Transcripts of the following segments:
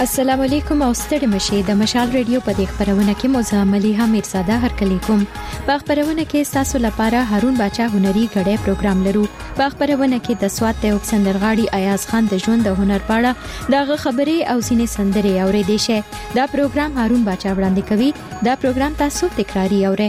السلام علیکم او ستړي مشه د مشال ریډیو په دې خبرونه کې مزاملیه میرزاده هرکلیکم په خبرونه کې تاسو لپاره هارون باچا هنري غړې پروګرام لرو په خبرونه کې د سواد ته وکسندرغاړي ایاز خان د ژوند د هنر پاړه دغه خبري او سینې سندري اورېدې شه دا پروګرام هارون باچا وړاندې کوي دا پروګرام تاسو تکراری اورئ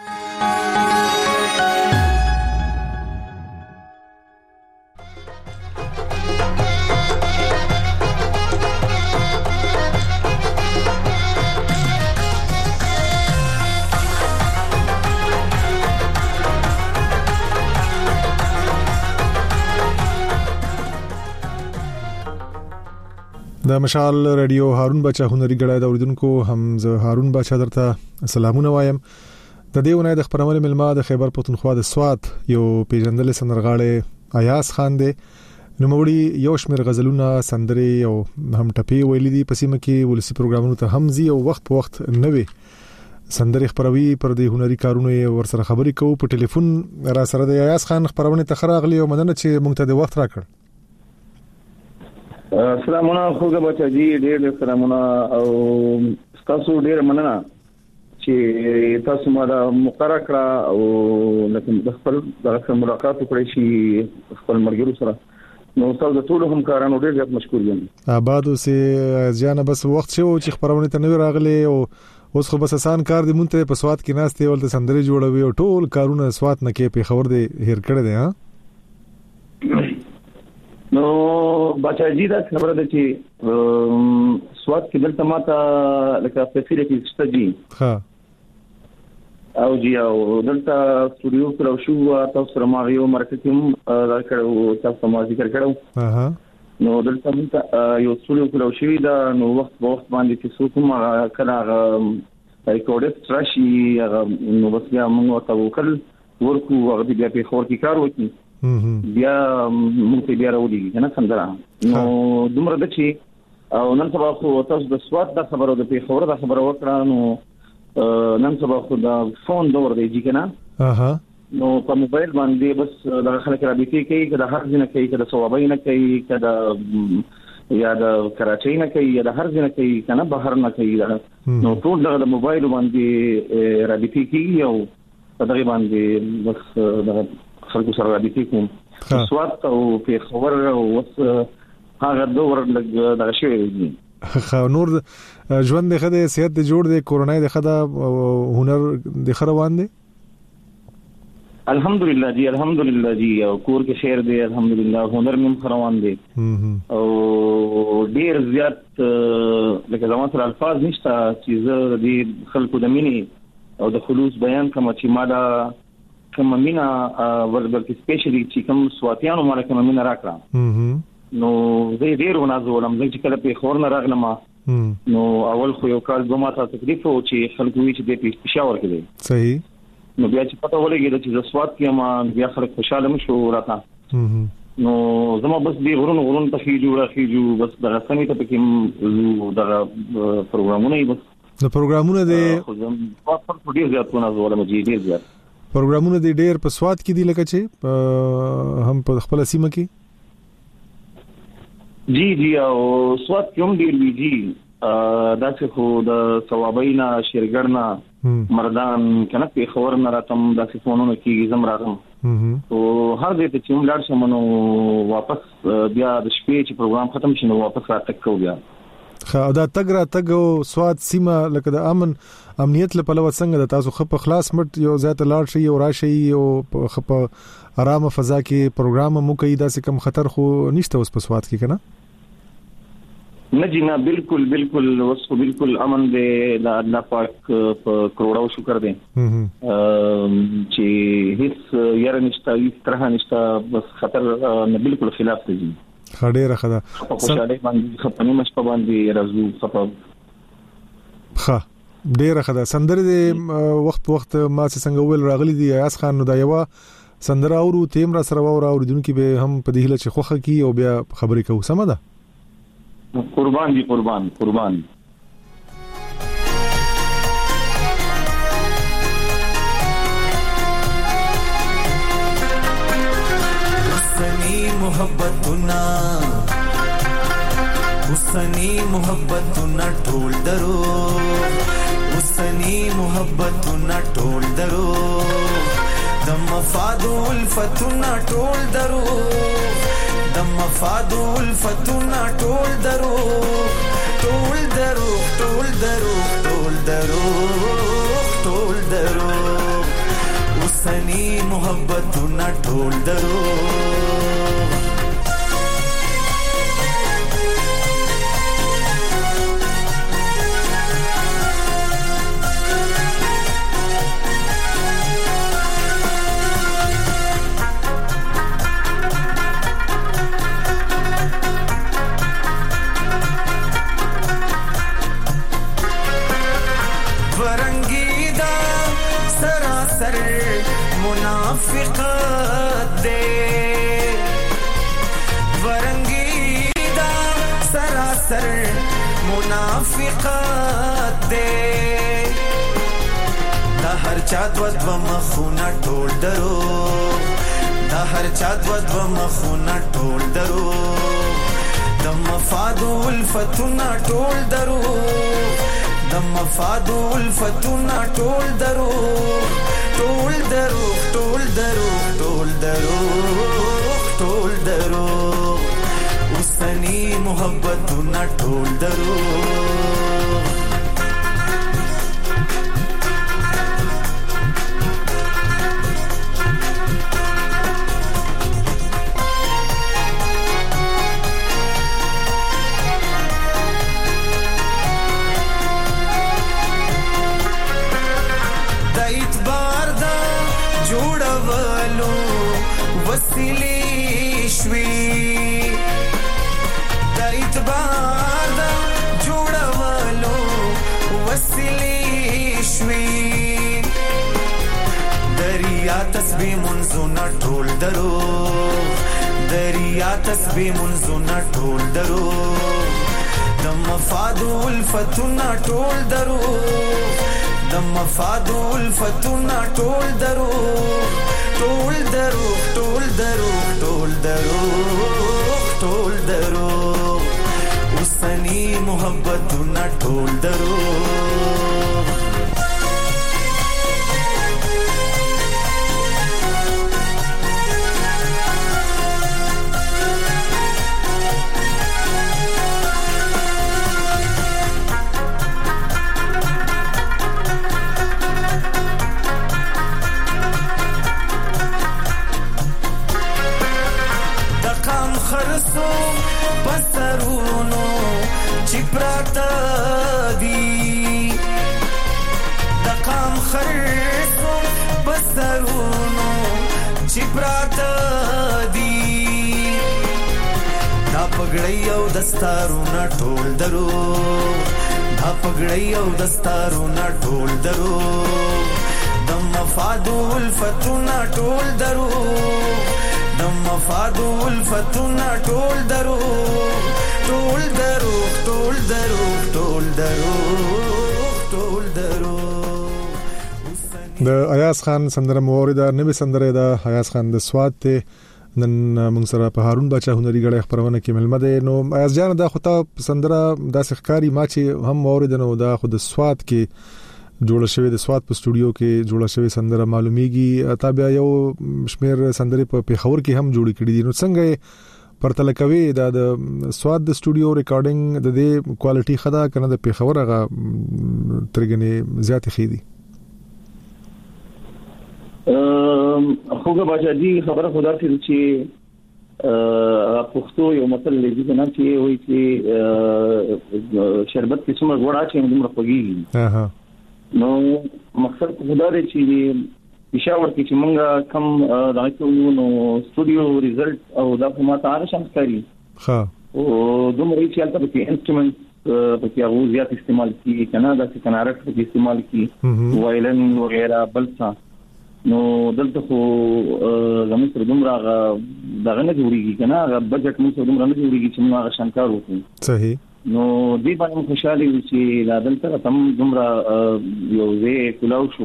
د مشال رادیو هارون باچا هنري غړای د اوریدونکو هم زه هارون باچا درته سلامونه وایم د دې ونې د خبرونه ملما د خیبر پختونخوا د سواد یو پیژندل سندرغاړي ایاز خان دی نو موري یو شمیر غزلونه سندري او هم ټپي ویلې دي پسیمه کې ولسی پروګرامونو ته هم زی او وخت په وخت نوي سندري خبروي پر د هنري کارونه ورسره خبري کوو په ټلیفون را سره د ایاز خان خبرونه تخراغلی او مننه چې مونږ ته د وخت راکړ سلامونه خوګه بچا جی ډېر سلامونه او تاسو ډېر مننه چې تاسو ما د مقرره کړه او لکه د خپل د ملاقات وکړې شي خپل مرګرو سره نو تاسو د ټول همکارانو ډېر زیات مشکور یم آباد اوسې ځان بس وخت شو چې خبرونه ته نوی راغلي او اوس خو بس آسان کار دی مونته په سواد کې ناشته ولته سندري جوړوي او ټول کارونه سواد نه کې په خبر دی هیر کړی دی ها نو بچا جی دا خبره ده چې سواد کې دلته ماته لکه فیسیلیټی شته جی ها او جی او دلته سټوډیو کلو شو تاسو سره ما یو مرکزیم راکړو تاسو ما ذکر کړو اها نو دلته یو سټوډیو کلو شوی دا نو وخت باندې چې څوک ما کله ریکورډ راشي نو بس بیا موږ ته وکړ ورکو هغه بیا په خور کې کار وکړي بیا مونږ بیا راوړي کنه څنګه نو دومره د چی او نن سبا خو تاسو د سواد د خبرو د پیښور د خبرو وکړه نو نن سبا خو د فون دور دی جی کنه اها نو په موبایل باندې بس د خلک رابطه کوي کله هر ځنه کوي کله ثوابای نه کوي کله یا د کراچۍ نه کوي یا د هر ځنه کوي کنه بهر نه کوي نو ټول د موبایل باندې رابطه کوي او دغه باندې بس د خلکو سره رابطه کوم سواد او په خبر او هغه دور لګ دغه شی دی نور ژوند د خدای صحت د جوړ د کورونا د خدای هنر د خروان دي الحمدلله جی او کور کې خیر دی الحمدلله هنر نیم خروان دي او ډیر زیات لکه زموږ سره الفاظ نشته چې زه د خلکو د مینې او د خلوص بیان کوم چې ما دا کوم مینا وربل کې سپیشلی چې کوم سواتیانو مال کوم مینا راکړه نو زه ډیر ونازولم چې کله په خور نه راغلم نو اول خو یو کال دوه ماته تکلیف او چې خلکو وی چې د پېښور کې دی صحیح نو بیا چې پته ولګی چې سوات کې ما بیا خلک خوشاله مشو راته نو زما بس دی غرون ته خيجو بس دغه سمې ته کې دغه پروګرامونه بس د پروګرامونه د په ډیر زیات ونازولم چې ډیر زیات پروګرامونه د ډیر په سواد کې دي لکه چې هم په خپل سیمه کې جی او سواد کوم ډیر وی جی دا څه خو د ثوابینا شیرګرنا مردان کنه په خبر نه راتم د فونونو کې زم راغم او هر دې ته چې ملار شمنو واپس بیا د شپې چې پروګرام ختم شنو واپس راتکو بیا دا تګ سواد سیمه لکه د امنیت له پلوه څنګه د تاسو خپ خلاص مټ یو ذات لاړ شي او راشي او خپ آرامه فضا کې پروګرام مو کوي دا څه کم خطر خو نشته اوس په سواد کې کنه نجینا بالکل وسو بالکل امن دې د الله پاک په کروڑو شکر دې چې هیڅ یاره نشته هیڅ طرح نشته بس خطر نه بالکل خلاف دی خډيره خدا خوشاله باندې خپنه مش په باندې رازو خپل ډیره خدا سندره د وخت ما څنګه ویل راغلي دی ایاز خان نو دا یو سندره اورو تیم را سره و اوریدونکو به هم په دې هله چې خوخه کی او بیا خبرې کوو سم ده قربان دي قربان سنی محبتنا اوسنی محبتونه ټول درو اوسنی محبتونه ټول درو د مفاد الفتونه ټول درو د مفاد الفتونه ټول درو ټول درو ټول درو ټول درو ټول درو اوسنی محبتونه ټول درو منافقت دے ورنگیدہ سراسر منافقت دے دا ہر چا دو مخونا ټول درو دا هر چا دو مخونا ټول درو د مفاد الفتونا ټول درو د مفاد الفتونا ټول درو ټول درو ټول درو ټول درو ټول درو اوسنی محبتونه ټول درو وسیلی شوی دا اعتبار دا جوړولو وسیلی شوی دریا تسبیح منځونه ټول درو دریا تسبیح منځونه ټول درو د مفاد الفتونه ټول درو د مفاد الفتونه ټول درو ټول درو ټول درو ټول درو ټول درو اوسنی محبتونه ټول درو بسرونو چپراتا دی دقام خرسو بسرونو چپراتا دی دا پگڑی او دستارونا ټول درو دا پگڑی او دستارونا ټول درو د مفاد الفتونا ټول درو د مفاد الفتونا ټول درو ټول درو ټول درو ټول درو ټول درو د ایاز خان سندره موریدا نوې سندره ده ایاز خان د سواد ته نن موږ سره په هارون بچا هنري غړي خبرونه کې ملمه ده نو ایاز جان دا خو ته سندره د سخکاری ما چې هم موریدا نو دا خو د سواد کې جوړ شوی د سواد په سټوډیو کې جوړ شوی سندره معلومیږي تابع یو شمیر سندره په پیښور کې هم جوړ کړي دي نو څنګه پرتل کوي دا د سواد د سټوډیو ریکارډینګ د دې کوالټي خدا کنه د پیښور هغه ترګنې زیات خېدي خوګه باچا دي خبره خدا چې پښتو یو متل لګي نه چې وایي چې شربت کې څومره غوړا چې موږ راپګي نو مقصد خدا دې چې پېښور کې چې موږ کم راځو نو سټوډیو ریزلټ او دا په ماته آرشم کوي ها او دومره چې البته کې انسټرومنټ په کې هغه زیات استعمال کی کنه دا چې کنارټ په استعمال کی وایلن وغیرہ بلڅا نو دلته خو زموږ سره دومره دغه نه جوړیږي کنه هغه بجټ موږ سره دومره نه جوړیږي چې موږ هغه شانکار وکړو صحیح نو دې باندې خوشاله وي چې لا دلته تم دومره یو وی کلاو شو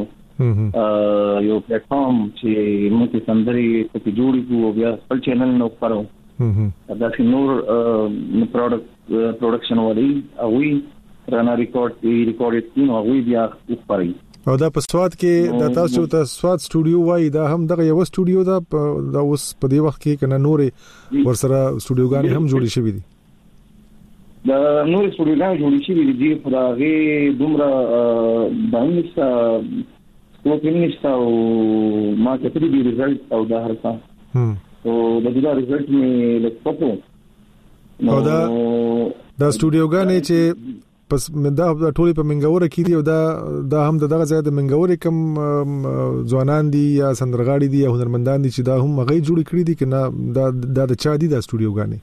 یو پلیټ فارم چې موږ سندري په جوړی کو بیا خپل چینل نو کارو دا چې نور پروډکشن ولې او رانا ریکارډ کین او وی بیا وپاري. او دا په سواد کې د تاسو ته سواد سټوډیو وای دا هم دغه یو سټوډیو دا اوس په دې وخت کې کنه نورې ورسره سټوډیوګان هم جوړې شوې دي. دا نور سټوډیوګان جوړې شوې دي په هغه دومره باندې سټوډیو او ما کتلی دی ریزلټ او دا هرڅه او د دې ریزلټ می لکه او دا سټوډیوګانې چې پس دا ټولې په منګور کې دي او دا هم دغه ځای د منګور کم ځوانان دي یا سندرغاړي دي یا هنرمندان دي چې دا هم غي جوړ کړی دي کنه دا د چا دي دا سټوډیوګانې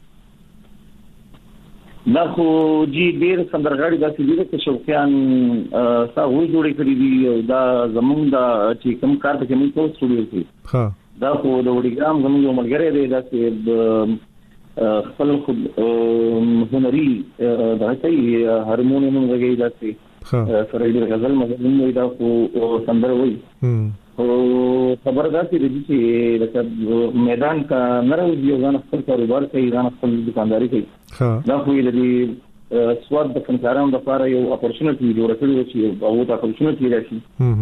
دا خو جی ډیر سندرغاړي داسې دي چې شوقیان ساوي جوړ کړی دي او دا زمونږ دا چې کوم کار ته کوم سټوډیو کې ها دا خو د وړګام زمونږ ملګری دی دا چې خپل هنري دا چې هارمونیوم وغیرہ دا چې سره دې غزل مزمن دا خو سندر وای او خبرداري دي چې لکه میدان کا نروځي او ځان خپل کاروبار کوي ځان خپل دکانداري کوي دا خو دې سواد د فنکارانو لپاره یو اپورچونټی جوړ کړی چې او دا اپورچونټی راشي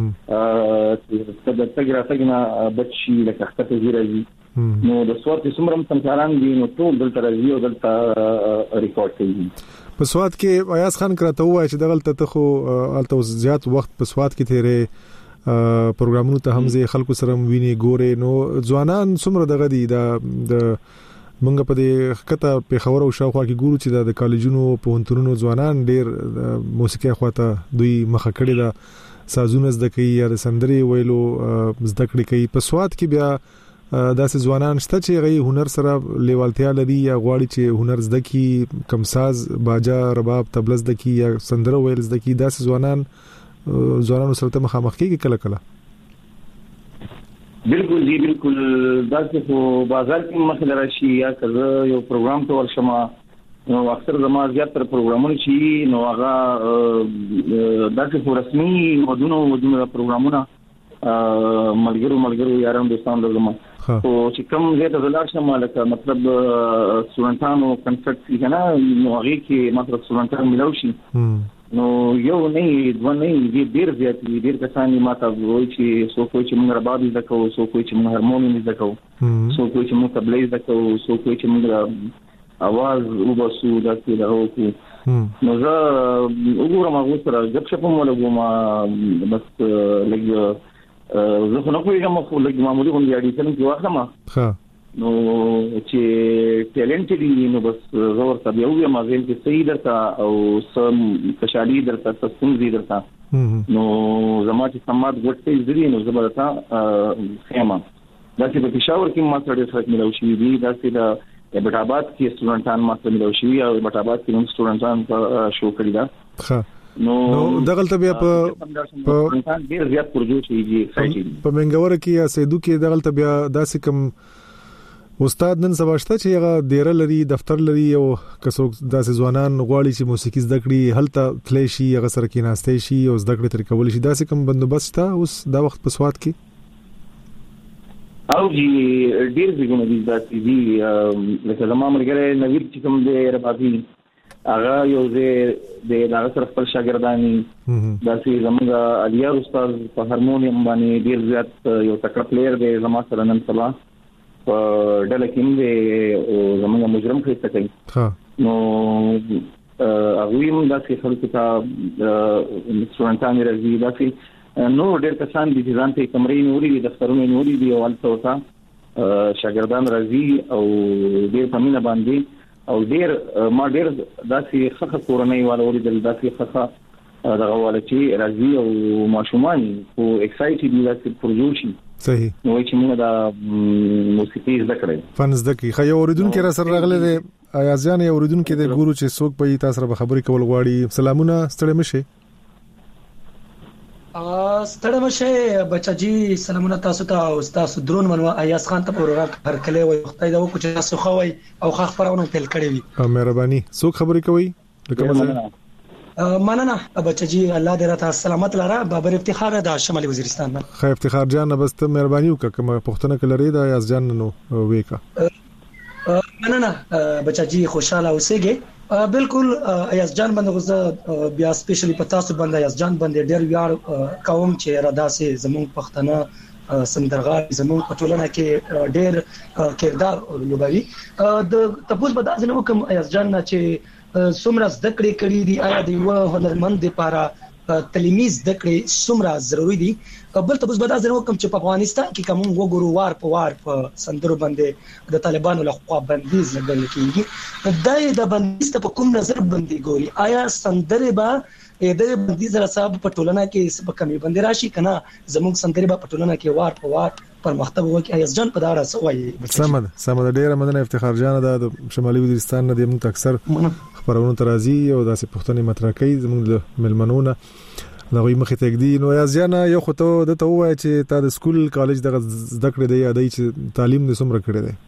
چې د تګرافګنا بچي لکه خطه زیرایي نو د سواد چې څومره فنکاران دي نو ټول دلته راځي او دلته ریکارډ کوي. په سواد کې ایاز خان کراته وای چې دغلت ته خو الته زیات وخت په سواد کې تیرې پروګرامونو ته هم زه خلکو سره ویني ګوري نو ځوانان څومره دغه دي د مونږ په دې کته په خبرو او شاوخوا کې ګورو چې د کالجونو په هنتونو ځوانان ډیر موسیقي خواته دوی مخه کړی دا سازونه زده کوي یا د سندري ویلو زده کړی کوي. په سواد کې بیا داسې ځوانان شته چې غي هنر سره لیوالتیا لري یا غواړي چې هنر زده کی کم ساز باجا رباب تبله زده کی یا سندره ویل زده کی داسې ځوانانو سره مخامخ کیږي کله کله. بالکل جی بالکل دا چې بازار کې مسله راشي یا کله یو پروګرام ته ورشم نو اکثر زما زیات تر پروګرامونه شي نو هغه دا چې رسمي مدونو پروګرامونه ملګرو یارانو دوستانو لږه او چې کوم زه د زلار شم لکه مطلب سټوډنټانو کنسرت کې نه نو هغه کې مطلب سټوډنټان ملو شي نو یو نه دوه نه ډیر زیات ډیر کسان ماته وایي چې سو کوئی چې موږ رباب زده کوو سو کوئی چې موږ هارمونیم زده کوو سو کوئی چې موږ تبله زده کوو سو کوئی چې موږ आवाज وباسو دا چې دا وکړو نو زه وګورم هغه سره جب شپه مو لګوم بس لګ زه خو نه کوم خو لګ معمولی غونډه اړې څنګه کې واخلم نو چې ټیلنټ دي نو بس زور ته یو یم مازین کې صحیح درته او سم کشالي درته تاسو دې درته نو زما چې سمات ګټې زری نو زبرتا خیمه دا چې په پېښور کې ما سره څه ملو شي دي دا چې د بټاباد کې سټوډنټان ما سره ملو شي او بټاباد کې نو سټوډنټان شو کړی دا نو دغلت بیا په ډیر زیات پروژې شي په منګور کې یا سیدو کې دغلت بیا داسې کوم استاد نن سبا شته چې هغه ډیر لري دفتر لري او کسو داسې ځوانان غواړي چې موسیقي زده کړي هلته تللی شي هغه سره کې ناشته شي او زده کړې تر کول شي داسې کوم بندوبست شته اوس دا وخت په سواد کې او جی ډیر ځګونه دي داسې دي لکه زموږ مرګره نویر چې کوم دی ربابي هغه یو د هغه سره خپل شاګردانی داسې زموږ علیا استاد په هارمونیم باندې ډیر زیات یو تکړه پلیئر دی زما سره نن سبا په ډله کې دی او زموږ مجرم خسته کوي نو هغه هم داسې خلکو ته سټوډنټان راځي داسې نو ډیر کسان دي چې ځان ته کمرې نوري دي دفترونه نوري دي او البته شاګردان راځي او ډیر پمینه باندې او ډیر ما ډیر داسې خخه کورنۍ والو ولې داسې خخه دغه والا چې راځي او ماشومان او ایکسایټډ دي داسې پروژوشي صحیح نو چې موږ د موسیقي زده کړې فن زده کی خو اوریدونکو را سره راغله دي ایازان اوریدونکو د ګورو چې څوک په تاسو سره خبرې کول غواړي سلامونه ستړي مشه ستړي مشه بچا جی سلامونه تاسو ته او تاسو درون منو ایاز خان ته پروګرام هر کله وي وختي دا وکړه چې تاسو خوي او خبرونه تل کړی وي مهرباني څوک خبرې کوي لکه مثلا مننه بچا جی الله دې راته سلامت لاره بابر افتخار د شمالي وزیرستان نه خیر افتخار جان بس ته مهرباني وکړه کوم پښتنه کلري دا ایاز جان نو وېکا مننه بچاجي خوشاله اوسېږي. بالکل ایاز جان باندې غوځه بیا سپیشلی پتا سو باندې ایاز جان باندې ډېر ویاړ کوم چې رادا سي زموږ پښتنه سندرغاړي زموږ په ټولنه کې ډېر کردار لوبوي. د تاسو په داسې نو کوم ایاز جان چې څومره زده کړې کړې دي آیا د یو هنرمند لپاره تعلیمي زده کړې څومره ضروری دي؟ بل تاسو به دا ځنو کوم چې په افغانستان کې کوم وګورو وار په سندرو باندې د طالبانو له خوا بندیز لګول کیږي. د بندیز په کوم نظر باندې ګوري؟ آیا سندره به د بندیز سره صاحب په ټولنه کې سبا کمی باندې راشي کنه زموږ سندره به په ټولنه کې وار پر مختب وکي؟ ایاز جان په دا را سوي سمد ډیره مننه افتخار جان د شمالي وزیرستان نه د موږ اکثر خبرونه ترازی او داسې پښتني مطرح کوي زموږ ملمنونه لغوي مخې ته کېدی. نو ایاز جان یو خو ته د ته وای چې تا د سکول کالج د زده کړې دی یادای چې تعلیم د څومره کړې دی؟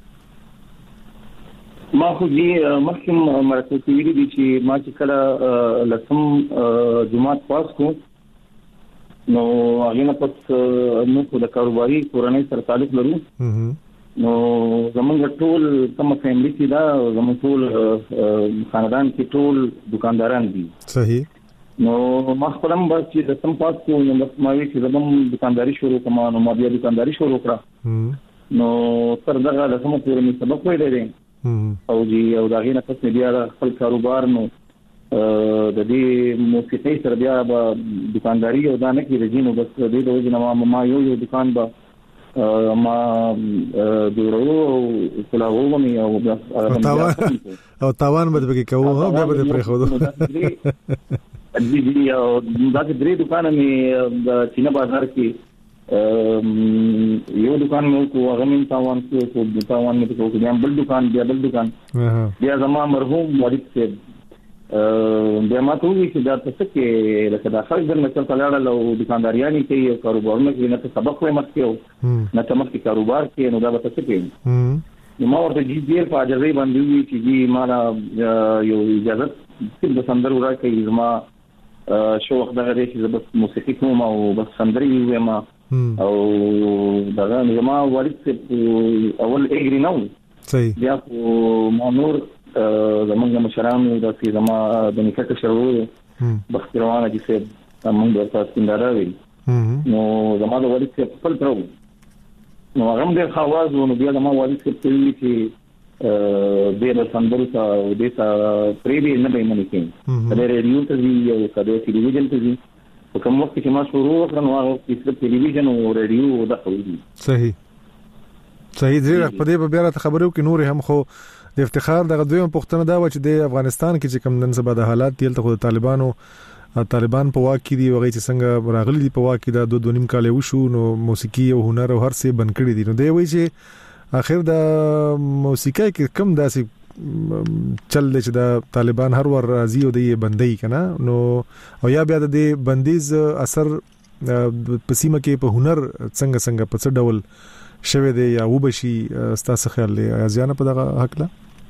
ما خو دې مخکې مرکه کړې دي چې ما چې کله لسم جماعت پاس کو نو هغه نه پس نو د کاروباري کورنۍ سره تعلق لرو. نو زمونږ ټول کوم فیملی چې دا زمونږ ټول خاندان کې ټول دکانداران دي. صحیح. نو ما خپلم بس چې د سم پاس کو نو بس ما وی چې زموږ دکانداري شروع کوم نو ما بیا دکانداري شروع کړه. نو تر دغه د سم پورې می سبق ویلې دي او جی او دا غینه پس بیا خپل کاروبار نو د دې موسیقي سره بیا دکانداري او دا نه کې رجینو بس د دې د وجه ما یو دکان با ما دیورو کلاو مې او تاوان به کې کوو بیا به پرې خو دي او دا درې دکان مې د چینه بازار کې یو دکان مې کو هغه مې تاوان کې مې کو بل دکان بیا زما مرحوم والد صاحب بیا ما ته وی چې دا څه کې لکه دا خلک د مثال کلاړه لو دکانداریانی کې یو کاروبارونه کې نه سبق وې مخکې نه تمکه کاروبار کې نو دا به څه کې نو ما ورته جی ډیر په اجازه باندې وی چې جی ما یو اجازه د سندرو راکې زما شو وخت دا غوړي چې بس موسیقي کوم او بس سندري وایم او دا زما والد اول اګری نو صحیح بیا ما نور زمونږ مشرانو د زما د نکاح شروع بختروانه چې موږ ورته څنګه وی نو زما د والد څخه خپل ترو نو هغه د خواز نو بیا زما والد څخه وی چې د سندرو ته د پریوی نه به منې کې د ریډیو ته وی او د ټلویزیون ته وی په کوم وخت چې ما شروع وکړ نو هغه د ټلویزیون او ریډیو د خوري صحیح ډیر په دې په بیا خبرو کې نور هم خو د افتخار دغه دویم پښتنه دا و چې د افغانستان کې چې کوم نن سبا د حالات تل ته طالبان په واک کې دي وغه چې څنګه راغلي دي په واک کې دا 2.5 کال وشو نو موسیقي او هنر او هر څه بند کړی دي نو دی وایي چې اخر د موسیقي کې کم داسې چل چې د طالبان هر ور راضي او د بندي کنه نو او یا بیا د بندیز اثر پسیمه کې په هنر څنګه په څه ډول شوه دی یا وبشي ستاسو خیال دی ازیانه په دغه حق لا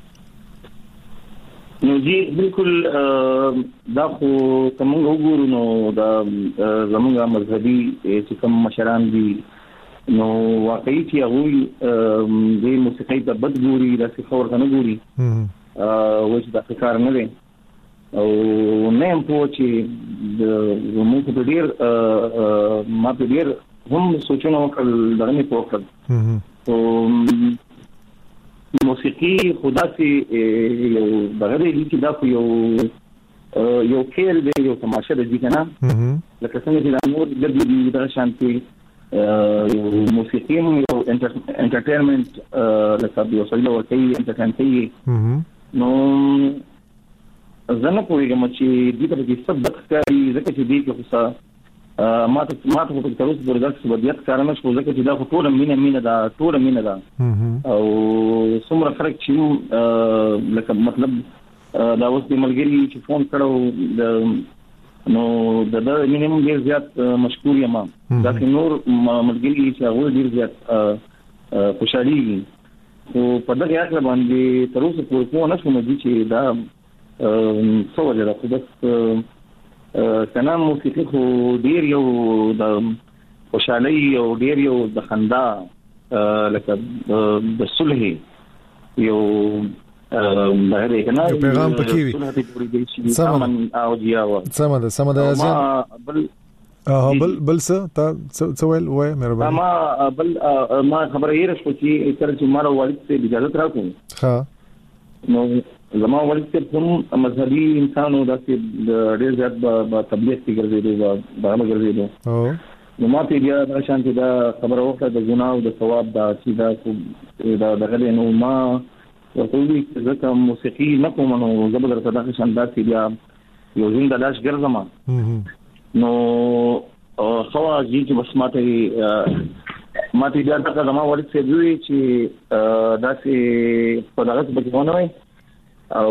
نو جی بالکل دا خو کوم وګورو نو دا زموږه مذهبي چې کوم مشران دي نو واقعي چې هغه د موسیقي په بد ګوري د څخه ورته ګوري چې دا کار نه دی او نه هم په چې موږ په ډیر ما په ډیر هم سوچونه وکړل دغه نه پوښتل او موسیقي خدا سي یو دغه دی چې دا یو کېل دی یو تماشه دی کنه لکه څنګه چې د نور د دې د شانتي موسیقي یو انټرټینمنت لکه یو څه یو کوي انټرټینمنت نو زنه کویږم چې دې ته کې سبق کوي ځکه چې دې کې خصه ما ته په تاسو ورځ بدیت کارونه شو ځکه چې دا ټول مینه دا او څومره فرق چې لکه مطلب دا اوس د ملګری چې فون کړو نو دا مینیمم ډیر زیات مشکور یم دا نور ملګری چې هغه ډیر زیات خوشالي او په دغه اړه باندې تر اوسه پورې نه شوم چې دا څه وجه ده خو بس کنا موسیقي خو ډیر یو د خوشالۍ او ډیر یو د خندا لکه د صلح یو دغه کنه پیغام پکې وي سمن او جیاو سمد ازان بل څه ویل وای مهرباني ما خبره یې رسو چې چې مارو والد ته اجازه راکوم ها نو زما والد ته کوم مذهبي انسانو داسې ډېر زیات په تبلیغ کې ګرځېدو باندې ګرځېدو نو ما ته بیا دا شانتي دا خبره وکړه د ګناه او د ثواب دا چې دا دغه نو ما ورته ځکه موسیقي نه کوم نو زبر صدا شاندار چې بیا یو زنده لاش ګرځم نو خو چې بس ماته بیا دا زما والد ته وی چې داسې په دغه څه بګونه وي او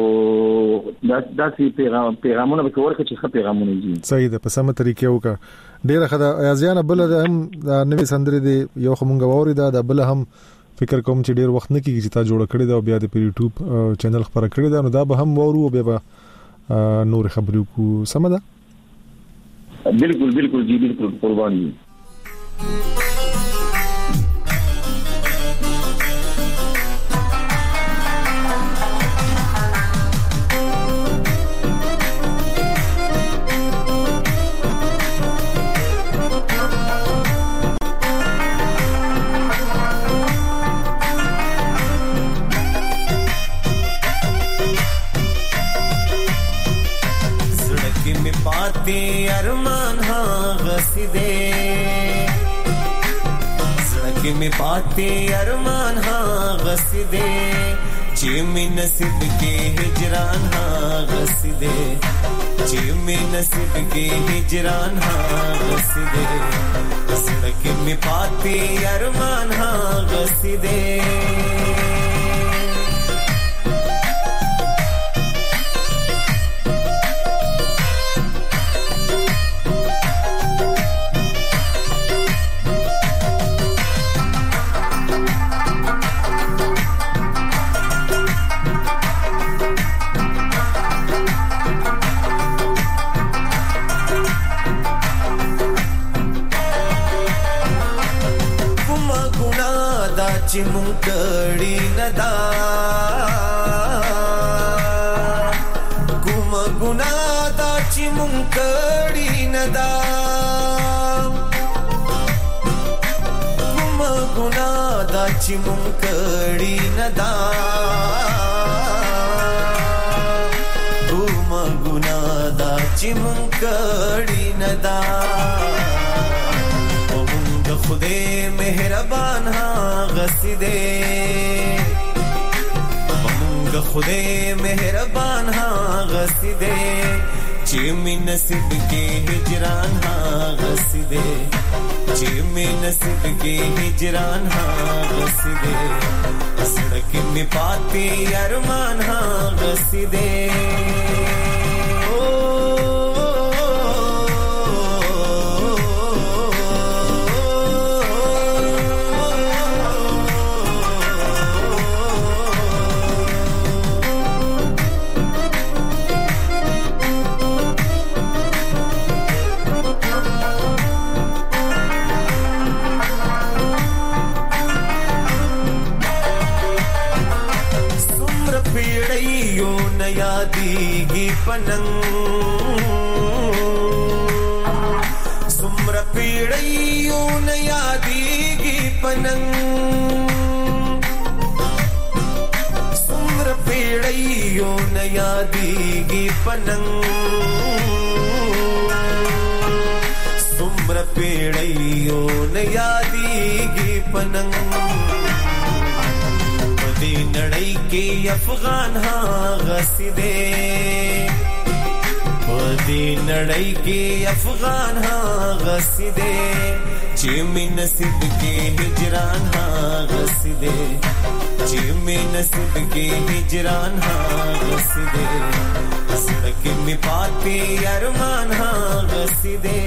داسې پیغامونه به ورکړي چې ښه پیغامونه دي صحیح ده په سمه طریقې وکړه ډیره خدا ایازیانه بل هم نوې سندرې دی یو خمونګ ووري دا بل هم فکر کوم چې ډیر وخت نه کیږي چې تا جوړ کړی دا بیا د یوټیوب چینل خبره کړی دا نو دا به هم وورو بیا نور خبرو کو سمه ده बिल्कुल जी बिल्कुल कुर्बानी अरमान हाँ गसीदे सड़क में पाते अरमान हाँ गसीदे चिमी नसीब के हिजरान हाँ गसीदे चिमी नसीब के हिजरान हाँ गसीदे सड़क में पाते अरमान हाँ गसीदे چې مونږ کړي ندا کوم ګناه دا چې مونږ کړي ندا کوم ګناه دا چې مونږ کړي ندا کوم ګناه دا چې مونږ کړي ندا खुदे मेहरबान हाँ गसीदे मंग खुदे मेहरबान हाँ गसीदे चिमी नसीब के हिजरान हाँ गसीदे चिमी नसीब के हिजरान हाँ गसीदे सड़क में पाते अरमान हाँ गसीदे यादीगी पनंग सुम्र पीड़ियों न यादीगी पनंग सुम्र पीड़ियों न यादीगी पनंग सुम्र पीड़ियों न यादीगी पनंग नड़ई के अफगान हाँ गसीदे बदी नड़ई के अफगान हाँ गसीदे चिमी नसीब के हिजरान हाँ गसीदे चिमी नसीब के हिजरान हाँ गसीदे सड़क में पाते अरमान हाँ गसीदे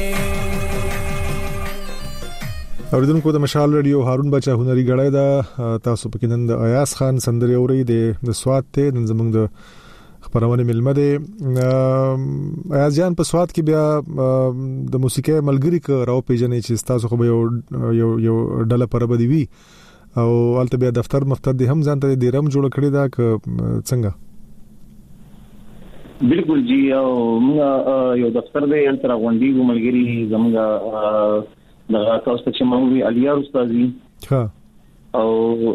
اوریدونکو د مشال رادیو هارون بچا هنري غړای دا تاسو پکې نن د ایاس خان سندري اوري د سواد ته نن زمونږ د خبرونه ملمه ده ایاز جان په سواد کې بیا د موسیقي ملګری ک راو پیژنې چې تاسو خو یو ډله پر بدی وی او البته بیا دفتر مفتر دي هم ځان ته د رم جوړ کړی دا څنګه؟ بالکل جی او موږ یو دفتر دی تر غونډي ملګری زموږ دغه تاسو چې موږ الیار استادي ها او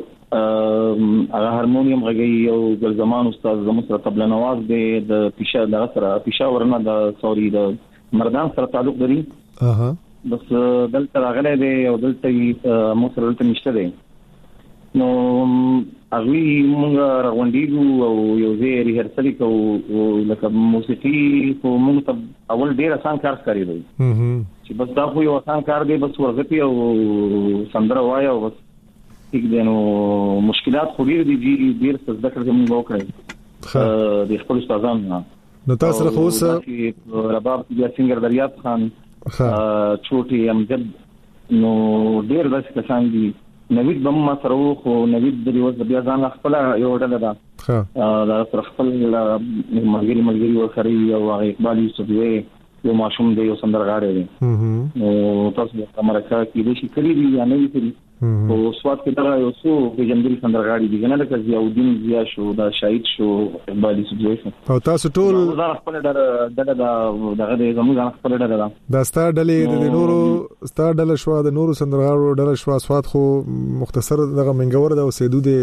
هغه هارمونیم غږی یو د زمان استاد زموږ سره طبله نواز دی د پېښور نه د سوري د مردان سره تعلق لري. اها بس دلته راغلی دی او دلته موږ سره دلته نشته دی. نو هغه موږ راغونډیږو او یو ځای ریهرسل کوو لکه موسیقي خو موږ ته اول ډیر آسان کار ښکاري دی چې بس دا خو یو آسان کار دی، بس ورغتي او سندره وایي او بس ټیک دی. نو مشکلات خو ډیر دي ډیر څه ذکر موږ وکړو د خپل استادانو نه. نو تاسو سره خو رباب یا سنگر دریاب خان چوټي امجد نو ډیر داسې کسان دي. نوید بم ما سره خو نوید د یو بیا ځان خپل یو ډله ده دا سره خپل ملګری وکړي او اقبال یوسف یو ماشوم دی یو سندرغاړی دی. نو تاسو د امریکا کې د شي کلی دی یا نه وي او سواد کې دا یو څو لیجندري سندرغاړي دي نه لکه ضیاءالدین ضیا شو دا شاهد شو اقبال یوسف او تاسو ټول دا خپل دغه زموږ خپل ډله ده. دا ستار ډلې د نورو ستار ډله شو د نورو سندرغاړو ډله شو. سواد خو مختصر دغه منګور د اوسېدو د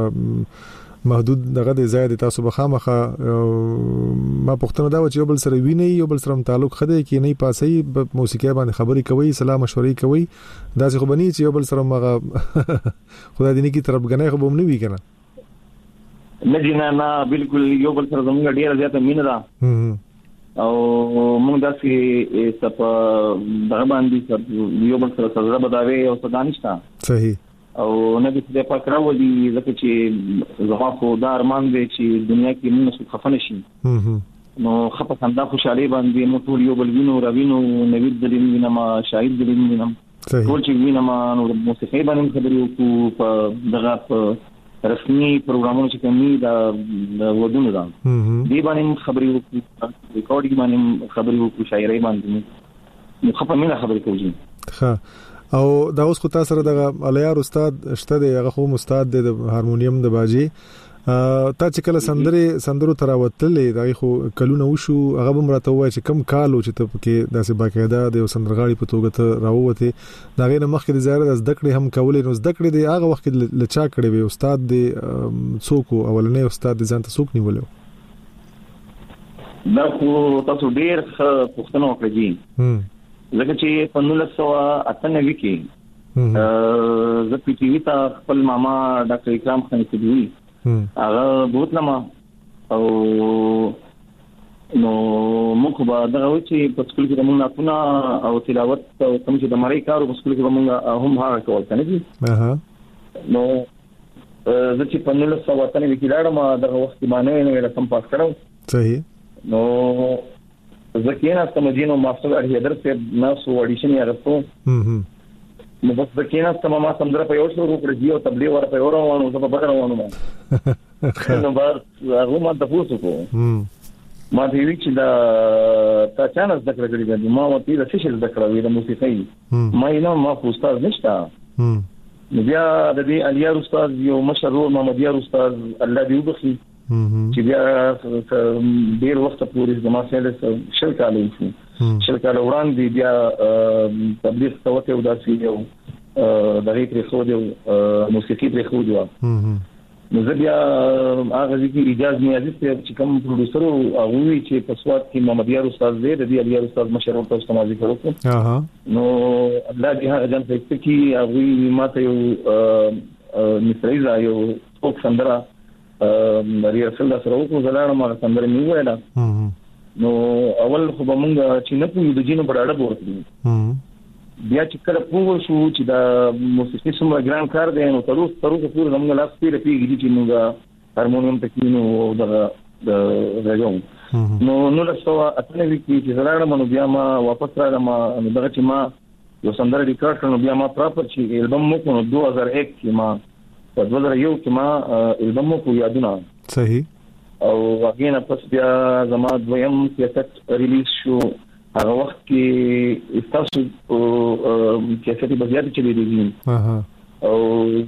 محدود دغه د زیات تاسو بخامخه ما پښتنه دا چې یو بل سره ویني یو بل سره تعلق خده کې نه پاسي موسیقي باندې خبري کوي سلام مشورې کوي دا څه خو بني چې یو بل سره مغه خدای دې نه کی طرف غنۍ خو به نه وی کنه نه جنا بالکل یو بل سره زموږ ډیره زیاته مینه ده او موږ داسې سپ دغه باندې یو بل سره سره بداوي او صدانشتا صحیح او نه دې په کراو دي ځکه چې زما خو دا ارمان دی چې دنیا کې موږ څه خفن شي نو خپه خندا خوشالي باندې نو ټول یو بل وینو راوینو نوید دلین وینما شاهد دلین وینم ټول چې وینما نو موسیقي باندې خبرې وکړو په دغه رسمي پروګرامونو چې کومي دا ودونه ده دی باندې خبرې وکړو ریکارډینګ باندې خبرې وکړو شاعرۍ باندې نو خپه مینه خبرې کوي. ها او دا اوس خو تاسو سره د الیار استاد شته دی هغه خو استاد د هارمونیم د باجی تا چې کله سندرو تراوتلې دا خو کلونه وشو هغه به مرته وای چې کم کال او چې ته کې داسې باقاعده د سندرغاړي په توګه ته راووته دا غیر مخکې د زیاره د ذکر هم کولې نو ذکر دی هغه وخت لچا کړی وي استاد دی څوک اولنې استاد ځان ته څوک نیولو دا خو تاسو ډیر پښتنو کړی لکه چې په 1998 کې زه پی ټی وی ته خپل ماما ډاکټر اکرام خان سیدوی هغه بوتلم او نو موږ به دا و چې په سکول کې موږ نه او تلاوت او کوم چې د مړی کارو په سکول کې موږ هم هغه کول کنه دي نو زه چې په 1998 کې لاړم دا وخت باندې نو رقم پاس کړو صحیح نو زکینا سمجینو ماستر اړیدر په ناسو اډیشن یې راځو نو بس زکینا سمما سمندر په یو شروع کړی او تبلیغ ور په اورونو زه په بدر روانو نو بار هغه ما د پوسو کو ما دې وی چې دا تا چانس ذکر کړی دی ما وتی د فشل ذکر وی د موسیقي ما نه ما استاد نشتا نو بیا د دې الیار استاد یو مشهور محمد یار استاد الله دې وبخي چې بیا ډیر وخت پورې د ما سره شل کال وړاندې بیا تبلیغ توته او داسې یو دغه پرې خو دی موسیقي پرې خو دی نو زه بیا هغه ځکه اجازه نیازي چې کوم پروډوسر او هغه چې په سواد کې محمد یار استاد دی د دې الیار استاد مشهور تاسو ته ذکر وکړو نو الله دې هغه جن ته کې هغه ماته یو مصریزا یو څوک سندره ریاست سره وکړو زلاړه ما سندره نیوله نو اول خو به مونږ چې نه پوهیږو د جینو په اړه ورته بیا چې کله پوه شو چې دا موسیقي څومره ګران کار دی نو تر اوسه پورې زموږ لاس پیری چې موږ هارمونیم تکینو د راځو نو له سوا اتنه وی چې زلاړه نو بیا ما واپس راغلم نو دغه چې ما یو سندره ریکارډ کړو بیا ما پراپر چې البم مو کو 2001 کې ما په 2001 کې ما البم مو کو یادونه صحیح او واګینه پس بیا زما دویم کیسټ ریلیز شو هغه وخت کې استاسو کیسټي بزیات چلی دی او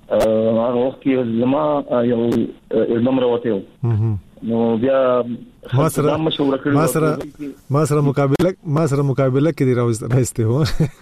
هغه وخت کې زما یو اقدام راوته نو بیا ما سره مقابله کې دی راځته هو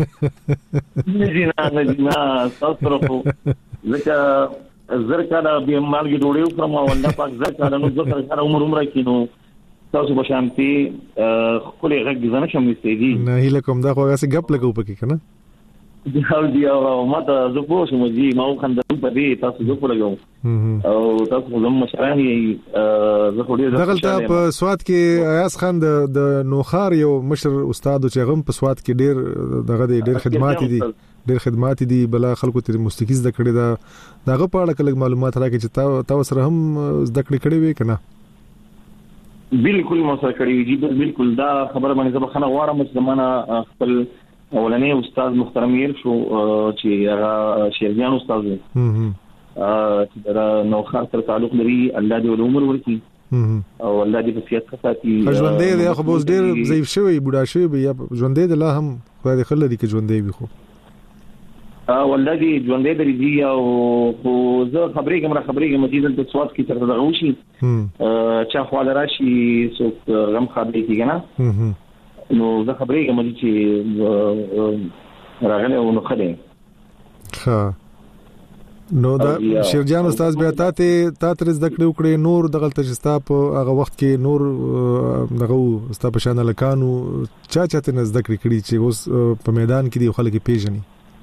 نه تاسو راخو ځکه زرکاله به مالګي ډوړیو فرم ولدا پاک زرکاله نو زکه سره عمر کینو تاسو به شانتي خپل غږ ځنه شم استېدي نه هله کوم دا خو هغه غپ لګو پکې کنه دی ما ته زه پوه شم چې ما خندم په دې تاسو زه په لګو او تاسو زموږ مشرانی زه خو ډیر دغلته په سواد کې ایاز خان د نوخار یو مشر استاد چې غم په سواد کې ډیر خدمات دي بل خلکو ته موسیقي زده کړې ده دغه په اړه کله معلومات راکړي چې تاسو سره هم زده کړې وي کنه بالکل مو سره کړی وي بالکل دا خبره باندې زه بخنه غواړم چې زمانہ خپل اولنې استاد محترم ير شو چې هغه شیرجان استاد دی چې دا نوخار سره تعلق لري الله دې ول عمر ورکړي او الله دې په صحت خاطي ژوندې دی خو اوس ډیر ضعیف شوی بوډا شوی یا ژوندې دی لا هم خو دې خلل دي کې ژوندې وي خو ولدي ژوندې درځي او خو زه خبرېږم مدیدل په سواد کې تر دغه وشي چا خواله راشي څوک غم خبرې کیږي نه نو زه خبرېږم چې راغله او نو خله ها نو دا شیرجان استاد بیا ته زده کړې نور دغه تجستا په هغه وخت کې نور دغه استاد په شان لکانو چا ته زده کړې چې اوس په میدان کې دی خلک پیژني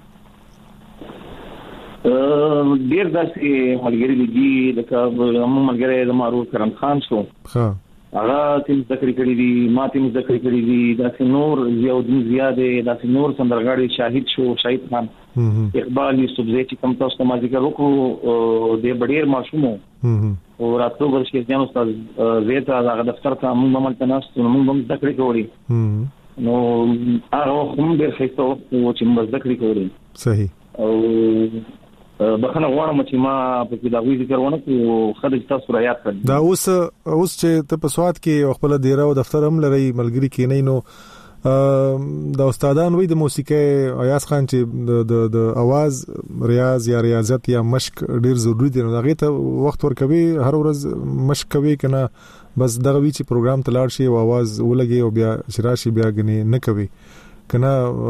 ډیر داسې ملګری دي لکه موږ ملګری د معروف کرم خان شو ها هغه تیم ذکر کړی دي ما تیم ذکر کړی دي داسې نور زیادین زیاده داسې نور سندرغاړي شاهد خان اقبال یوسف زئی چې کوم تاسو ما ذکر وکړو د ډیر ماشومو او راتلو ورشي ځان استاد زیته هغه دفتر ته موږ عمل تناست موږ هم ذکر کولی نو هغه هم ډیر ښه او چې موږ ذکر کولی صحیح او بخنه غواړم چې ما په دې دغه ذکر ونه کو خلک تاسو را یاد کړئ دا اوس چې ته په سواد کې خپل ډیره او دفتر هم لري ملګری کې نه نو د استادان وې د موسیقي ایاز خان چې د आवाज ریاض یا ریاضت یا مشق ډیر ضروری دی نو هغه ته وخت ورکوي هر ورځ مشق کوي کنه بس دغه وی چې پروګرام تلاړ شي او आवाज ولګي او بیا شراشي بیا غني نه کوي کنه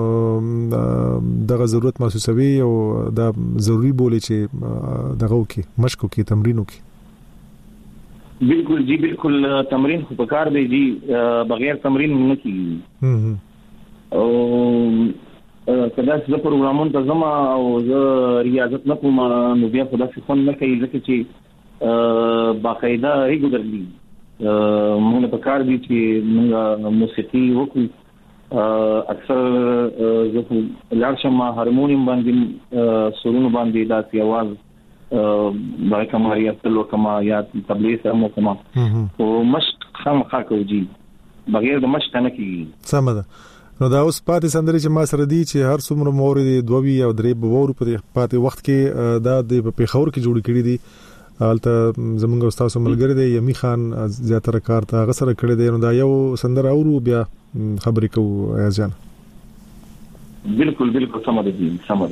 دغه ضرورت محسوسوي او دا ضروری بولی چې دغه کې مشق کې تمرینو کې بالکل تمرین خو پکار دی جی بغیر تمرین نه کیږي او کله چې پروګرامون ته زما او ریاضت نه کوم نو بیا خدا څخه نه کوي ځکه چې باقاعده ریګولرلی موږ پکار دي چې موږ موسیقي وکړو اکثر زه لارشم هارمونیم باندې سرونو باندې داسې आवाज باندې کماری خپل کما یا تبلیغ هم کما او مشق هم خاکوجي بغیر د مشق نه کیږي سمه نو دا اوس پاتې سندري چې ما سره دي چې هر څومره موري دوی او درې بوور په پاتې وخت کې دا د پیښور کې جوړ کړي دي حالته زمونږ استاد ملګری دی یمی خان زیاتره کار ته غسر کړی دی نو دا یو سندر اورو بیا خبرې کوو ایاز جان بالکل سم دی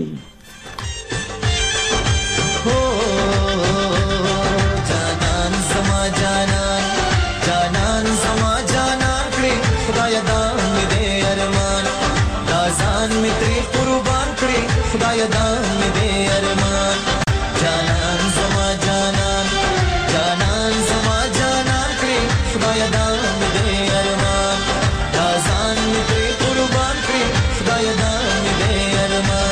جانان زما جانان کړي خدای دا مې دې ارمان دا ځان مې ترې قربان کړي خدای دا مې دې ارمان جانان زما جانان کړي خدای دا مې دې ارمان دا ځان مې ترې قربان کړي خدای دا مې دې ارمان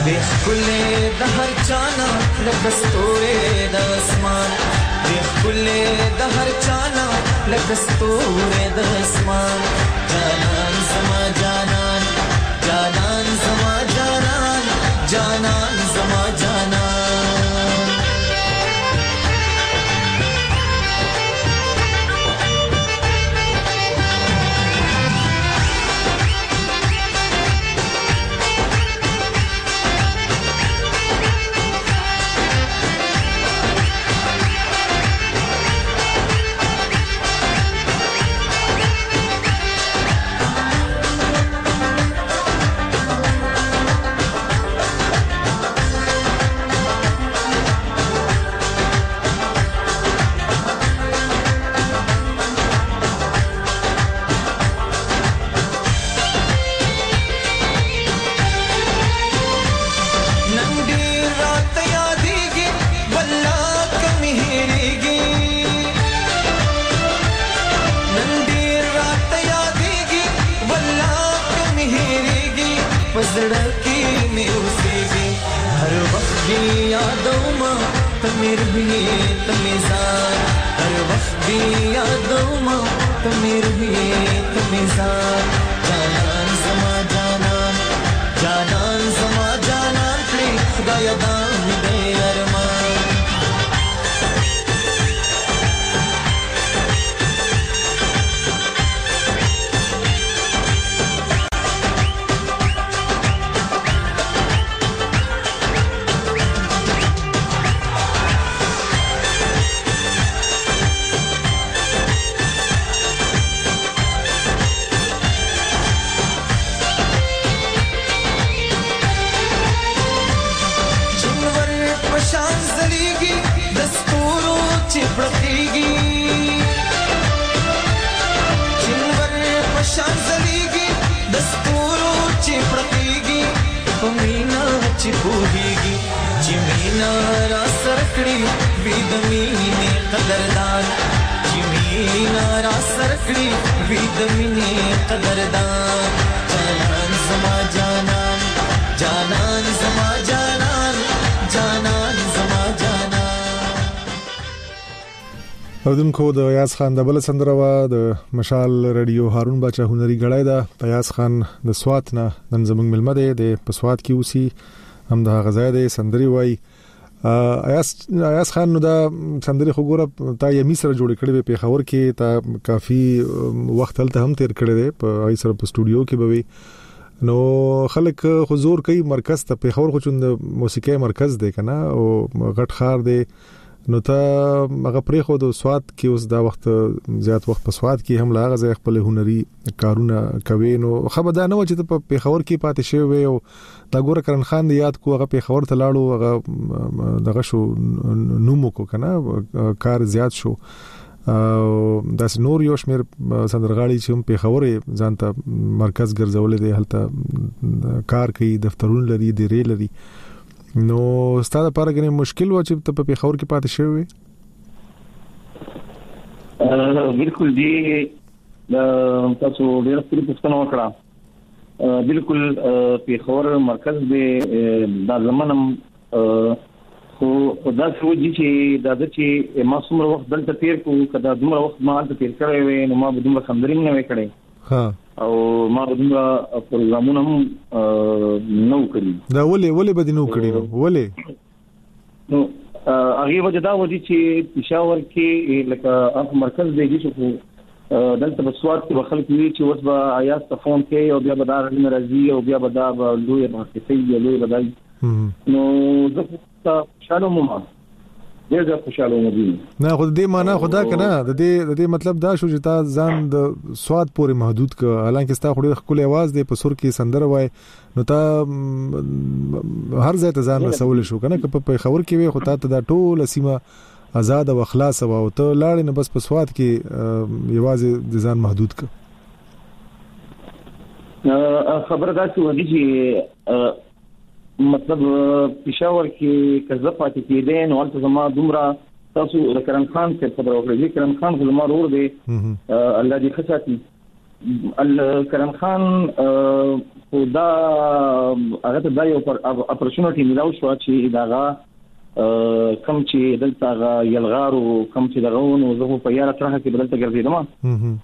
دیخ کله د هر چانا لکه ستوري د اسمان دیخ کله د هر چانا لکه ستوري د اسمان جانان زما جانان جانان زما جانان جانان زما جانان اردونکو د یاس خان د بل سندروا د مشال رادیو هارون باچا هنري غړای دا پیاس خان د سوات نه نن زمنګ ملمده د پسوات کی اوسي هم د غزاده سندري وای ایاس خان نو دا سندري خو ګوره تا یې مصر جوړ کړي په خبر کې تا کافي وخت هلته هم تیر کړي دی په ای سره په سټوډیو کې به نو خلک حضور کوي مرکز ته په خبر خو چوند موسیقي مرکز دی کنه او غټ خار دی نو ته هغه پرې خو د سواد کې اوس دا وخت زیات وخت په سواد کې هم لاغه ځای خپل هنري کارونه کوي نو خبر دا نه و چې په پیښور کې پاتې شوی او دا ګوره کرن خان دی یاد کو هغه پیښور ته لاړو هغه دغه شو نومو کو کنه کار زیات شو داس نور یو شمیر سندرغاړي چې هم پیښور ځانته مرکز ګرځولې دی هلته کار کوي دفترونه لري دی ری لري نو ستاسو لپاره غني مشکل و چې ته په پیښور کې پاتې شوی بالکل دی تاسو ډیر ستړي پوښتنه وکړه بالکل پیښور مرکز دی د زمانم خو دا سوجي چې دا چې ما څومره وخت دلته تیر کو کدا دومره وخت ما دلته تیر کړی وې نو ما به دومره خندرین نه وکړې ها او ما دومره پروګرامونه هم نو کړی دا ولې به نو کړی نو ولې نو هغه وجه دا ودی چې پېښور کې لکه اپ مرکز دی چې دلته په سواد کې خلک وی چې اوس به آیاس ته فون کوي او بیا به دا راځي او بیا به دا لوی مارکیټي لوی بدل نو زه خوشاله مو ډېر خوشاله مو دي نه خو دې معنا خدا کنه د دې مطلب دا شو چې تا ځان د سواد پورې محدود ک حالانکه ستا خو ډېر خپل आवाज دی په سر کې سندره وای نو تا هر ځای ته ځان رسول شو کنه په خبر کې وي خو تا ته دا ټول سیمه آزاد او خلاص او ته لاړې نه بس په سواد کې یوازې د ځان محدود ک خبر دا چې ودی چې مطلب پېښور کې کزه پاتې کېدې نو ولته زما دومره تاسو کرم خان څخه خبر اوکړې کرم خان زما ورور دی الله دې خصاتي کرم خان خدا هغه ته دا یو اپورچونټی ملاو شو چې داغه کم چې دلته یلغارو کم چې دغه نو زه په یاره ترخه کې بدلته ګرځیدم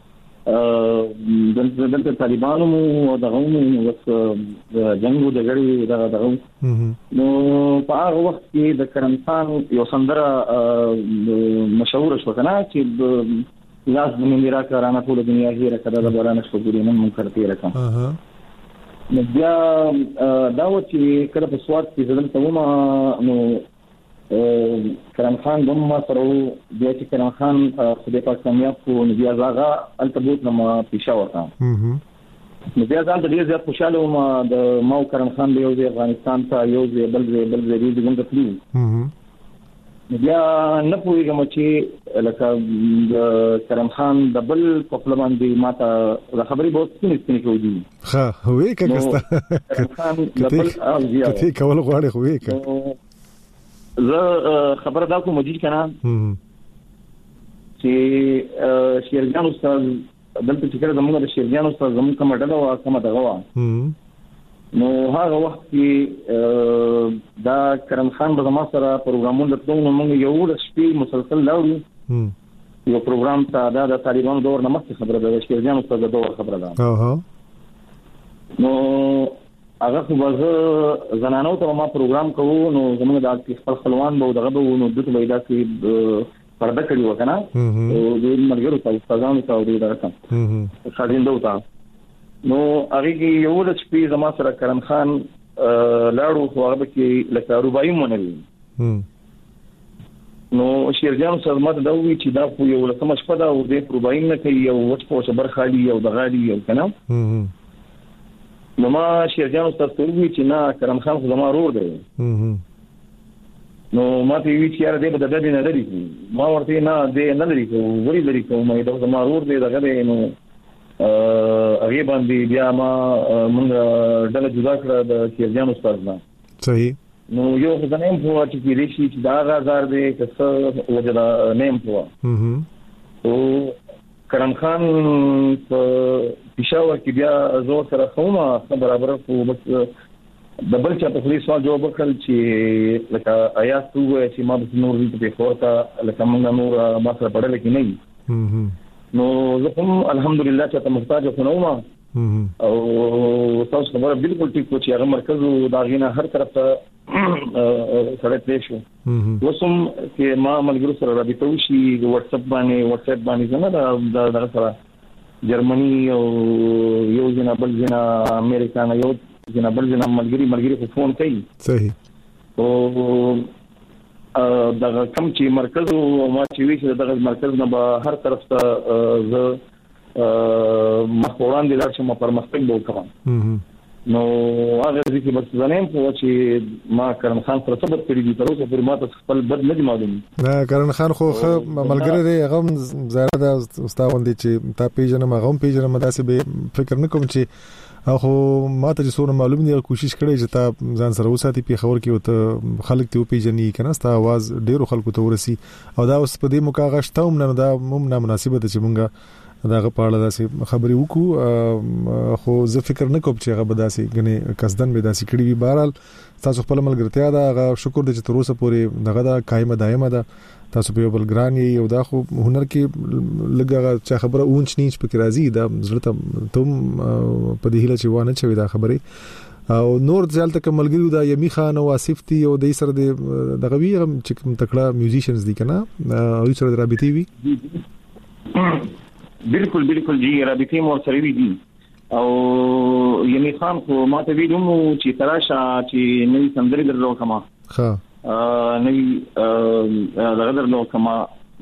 دلته طالبانو او دغه نو جنگو د غړي دغه نو په هغه وخت کې د کرم خان یو سندره مشهور شو کنه چې لاس د منیرا کارانه ټول دنیا هیره کړه د باران شو ګوري نن مونږ کرتے راکم نو بیا دا و چې کله په سواد کې ځل ته ومه نو کرم خان دم ما سره بیا چې کرم خان خدای پاک کامیاب کو نو بیا زاغه التبوت نو پېښور ته نو بیا ځان ته ډیر زیات خوشاله وم د ماو کرم خان دی یو افغانستان ته یو بل دې څنګه تلو بیا نه پوهیږم چې لکه کرم خان د بل په خپل باندې ماته د خبرې بہت سپینې کوي ها هوې کګستا کرم خان د بل کته کول غواړي هوې ک زه خبر دا کوم مجید کنه چې شیرجان استاد دلته چې کړه زموږ د شیرجان استاد زموږ کومه ډله وا کومه دغه وا نو هغه وخت کې دا کرم خان به ما سره پروګرامونه لټو نو موږ یو د شپې مسلسل لاړو یو پروګرام ته د طالبانو دور نه مخکې خبره ده شیرجان استاد د دور خبره ده نو هغه خو به زنانو ته ما پروګرام کوو نو زموږ د خپل خپلوان به دغه به نو دته وایدا چې پرده کړی وکنه او د مرګرو ته استادانو ته ودی درکم خادم دوتا نو هغه کې یو د شپې زما سره کرم خان لاړو خو هغه کې لکه رباعي مونږ نو شیرجان صاحب ماته دا وی چې دا خو یو لسمه شپه دا او د رباعي نه کوي یو وڅ په صبر خالي یو د غالي یو کنه نو ما شیرجان صاحب ته وی چې نه کرم خان خو زما رور دی نو ما ته وی چې یاره دې په دغه نه لري ما ورته نه دې نه لري خو وری لري کوم دا زما رور دی دغه نو هغه باندې بیا ما موږ ډله جدا کړه د شیرجان استاد نه صحیح نو یو ځنیم په چې دې شي چې دا غزار دې کڅ وجدا نیم په او کرم خان په پېښور کې بیا زو سره کومه برابر کو بس د بل چا په خپل سوال جواب وکړ چې لکه آیا څو چې ما د نور دې په فورتا لکه موږ نور ما سره پړل کې نه نو زه هم الحمدلله چې ته محتاج خنوم او تاسو خبره بالکل ټیک و چې هغه مرکز دا غینه هر طرف ته سره پېښ شو وسم چې ما ملګرو سره رابطه وشي واتس اپ باندې نه دا سره جرمني او یو جنابل جنا امریکا نه یو جنابل جنا ملګری په فون کوي صحیح او دغه کم چې مرکز او ما چې وی چې دغه مرکز نه به هر طرف ته ز مخوران دي لارښه ما پرمختګ وکړم نو هغه چې بس زنیم په چې ما کرم خان پر ثبت کړی دي تر اوسه پر ما ته خپل بد نه معلوم نه کرم خان خو ملګری دی هغه زړه د استاد وندي چې تا پیژنم هغه پیژنم داسې به فکر نه کوم چې خو ماته چې څونه معلوم دي کوشش کړی چې تا ځان سره وساتي په خبر کې وته خلک ته پیژني کنه ستا आवाज ډیرو خلکو ته ورسي او دا اوس په دې موقع غشتوم نه دا مم مناسبه ده چې مونږه داغه په اړه داسې خبرې وکړو خو زه فکر نه کوم چې هغه به داسې غني قصدن به داسې کړی وي بهرحال تاسو خپل ملګرتیا دا هغه شکر دې چې تر اوسه پورې دغه دا قائمه دایمه ده تاسو په بل ګران یو دا خو هنر کې لګا چې خبره اونچ نیچ پکې راځي دا زړه ته په دې هله چې وانه چوي دا خبره او نور ځل تک ملګری دا یمی خان او آصف تی او د سر د دغه وی چې تکړه میوزیشنز دي کنه او سره رابطي وي بالکل جی رابطي مو سره وی دي او یمی خان خو ماته ویلو چې تراشه چې نوې سندري درلو کما ها نوې دغه درلو کما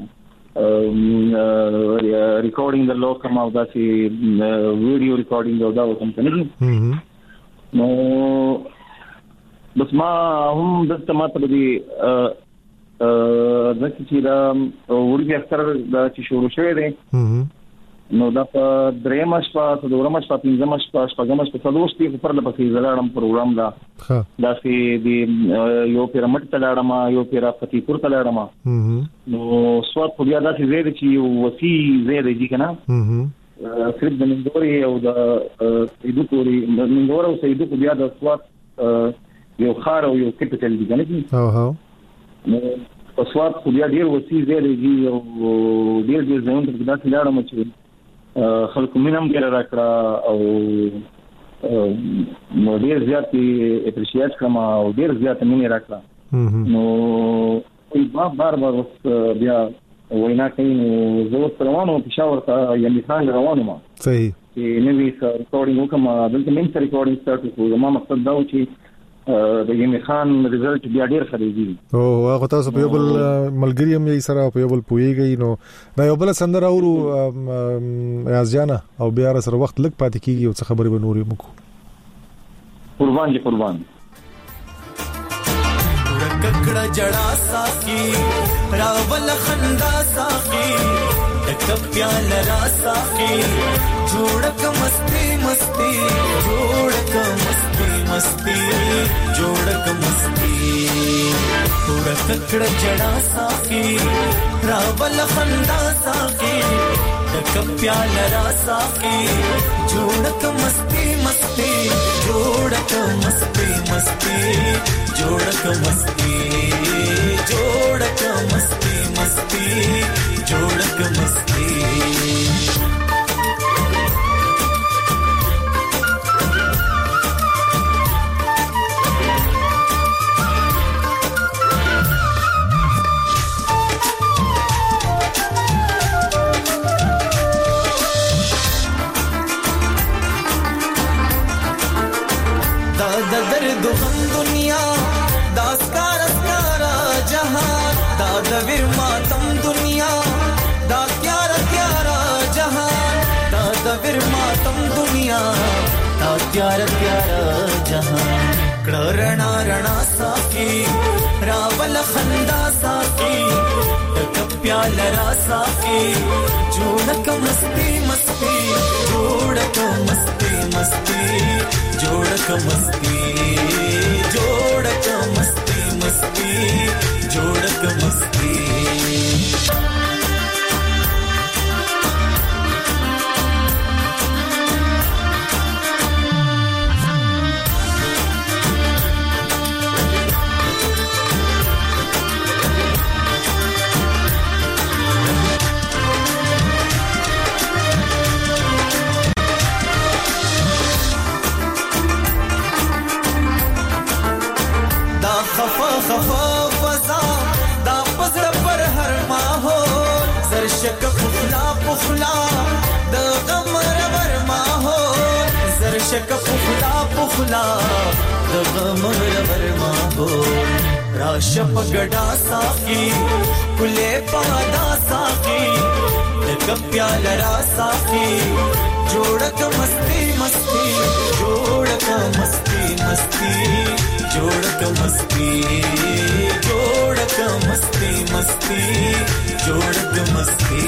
ریکارډینګ درلو کما او دا چې ویډیو ریکارډینګ دا کوم کنه نو بس ما هم دلته ماته دي ځکه چې دا ورګي اکثر دا چې شروع شوی دی نو دا په درېم شپه د ورم شپه پنځم شپه شپږم شپه څلوستي پر لپاره زړم پروګرام دا چې دی یو پیرمټ تلاړم یو پیرا فتیپور تلاړم نو سواد په بیا دا چې زید چې وسی زید دي کنه صرف د منګوري او د سیدو پوری د منګور او سیدو په بیا د سوات یو خار او یو کیپټل دی کنه او نو په سوات خو بیا ډیر وسیع دی او ډیر ځایونه په داسې لاړم چې خلکو مینم ډیر راکړه او نو ډیر زیات اپریشیټ کړم او ډیر زیات مینه راکړه نو بار بیا وینا کوي نو زه روانو پېښور ته یعنی څنګه روانو ما صحیح چې نوې ریکارډینګ وکم دلته مين ریکارډینګ سٹارټ کړو ما مقصد دا و چې د یمي خان ریزلټ بیا ډیر خريږي او هغه تاسو په یو بل ملګری هم یې سره په یو بل پويږي نو دا یو بل سندره اورو یازجانا او بیا سره وخت لګ پاتې کیږي او څه خبرې بنوري مکو قربان ککڑا جڑا ساقی راول خندا ساقی تک پیال را ساقی جوڑک مستی مستی جوڑک مستی مستی جوڑک مستی پورا ککڑا جڑا ساقی راول خندا ساقی تک پیال را ساقی جوڑک مستی مستی جوڑک مستی مستی جوڑک مستی جوڑک مستی مستی جوڑک مستی درد غم دنیا داسکار اسکارا جہان دادویر ماتم دنیا دا پیارا پیارا جہان دادویر ماتم دنیا دا پیارا پیارا جہان کڑرنا رنا ساکی راول خندا ساکی تک پیال را ساکی جوڑک مستی مستی جوڑک مستی مستی جوڑک مستی جوڑک مستی مستی جوڑک مستی شک پخلا پخلا د غمر ورما هو زر شک پخلا پخلا د غمر ورما هو راشپ گډا ساقي کله پادا ساقي د کپیال را ساقي جوړک مستی مستی جوړک مستی مستی جوړک مستی جوړک مستی مستی جوڑک مستی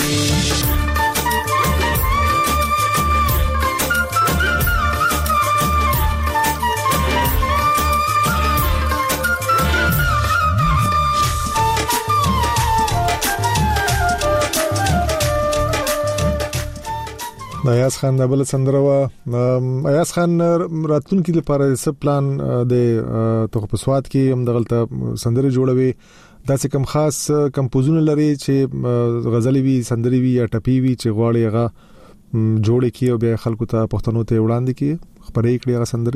ایاز خان دبل سندروا ایاز خان راتلونکي لپاره څه پلان د توغپسواد کې هم دغلطه سندري جوړوي داسې کوم خاص کمپوزونه لري چې غزلي وي سندري وي یا ټپي وي چې غواړي هغه جوړ کړي او به خلکو ته پښتنو ته وړاندې کړي خبرې کړي هغه سندري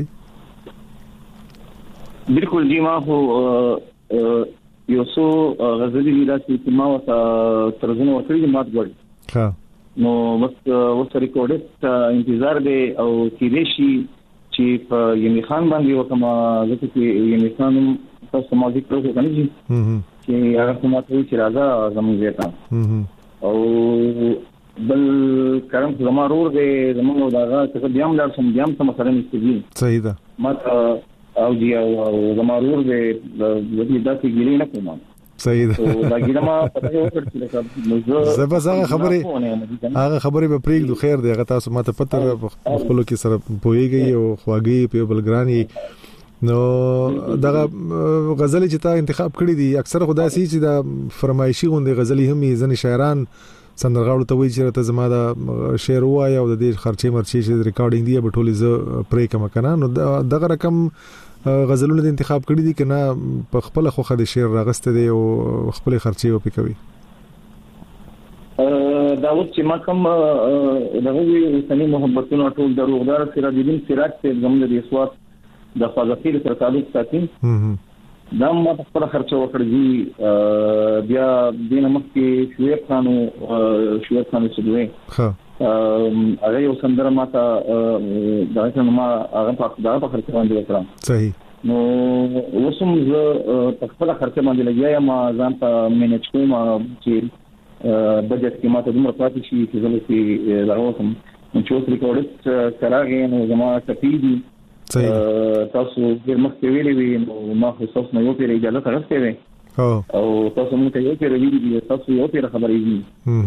بالکل جی ما هو یو څو غزلي وی داسې ما وته ترجمه وکړي مات ګور ها نو بس وسه ریکارډ انتظار دی او کې شي چې په یمي خان باندې وکما لکه چې یمي خان تاسو ما ذکر وکړو کنه چې هغه کومه چې راځه زموږ زیاته او بل کرم زمارور دی زموږ داغه چې بیا هم لار سم بیا هم مثلا نشي صحیح ده ما او دی او زمارور دی د دې داسې ګیلې نه کوم صحیح ده دا ګیله ما پته وکړه زه بس هغه خبرې به پریږدو خیر دی هغه تاسو ماته پته خپل کې سره پويږي او خواږي په بلګرانی نو دغه غزلې چې تا انتخاب کړې دي اکثر خدای سي چې دا فرمایشي غوندي غزلې هم ځنې شاعران سندرغاړو ته وایي چې ته زما د شعر وای او د دې خرچې مرچې چې ریکارډینګ دی به ټولې ز پرې کوم کنه. نو دغه رقم غزلونه د انتخاب کړی دي کنه په خپل خوخه د شعر راغسته دی او خپل خرچې او پکوي. دا اوس چې ما کوم دغه وسنی محبتونه ټول دروغدار سراج الدین سراج ته زموږ د اسوات د فضافیر سره تعلق ساتي. دا ما خپل خرچه وکړی بیا دینه مخکې شویب خان سدوی هغه یو سندره ماته دا څنګه ما هغه په خرچه باندې وکړم. صحیح. نو وسم زه په خپل خرچه باندې لګیا ما ځان ته مینج کوم چې بجټ کې ماته دومره پاتې شي چې زه لسی راوځم چې اوس ریکارډ کراږي نو زما کپی تاسو ډیر مخکې ویلې وي نو ما خو تاسو نه یو پیر اجازه ترسته وي او تاسو موږ ته یو پیر ویلي تاسو یو پیر خبرې دي